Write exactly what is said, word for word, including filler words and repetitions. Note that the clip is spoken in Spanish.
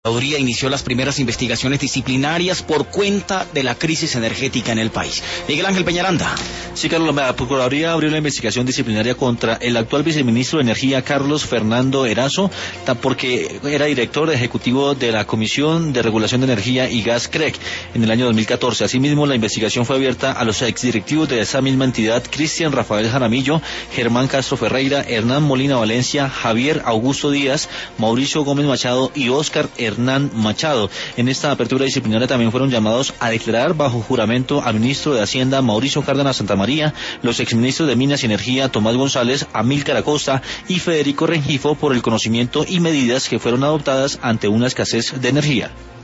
La Procuraduría inició las primeras investigaciones disciplinarias por cuenta de la crisis energética en el país. Miguel Ángel Peñaranda. Sí, Carlos, la Procuraduría abrió una investigación disciplinaria contra el actual viceministro de Energía, Carlos Fernando Erazo, porque era director ejecutivo de la Comisión de Regulación de Energía y Gas, C R E C, en el año dos mil catorce. Asimismo, la investigación fue abierta a los exdirectivos de esa misma entidad, Cristian Rafael Jaramillo, Germán Castro Ferreira, Hernán Molina Valencia, Javier Augusto Díaz, Mauricio Gómez Machado y Óscar Hernán Machado. En esta apertura disciplinaria también fueron llamados a declarar bajo juramento al ministro de Hacienda, Mauricio Cárdenas Santamaría, los exministros de Minas y Energía, Tomás González, Amílcar Acosta y Federico Rengifo, por el conocimiento y medidas que fueron adoptadas ante una escasez de energía.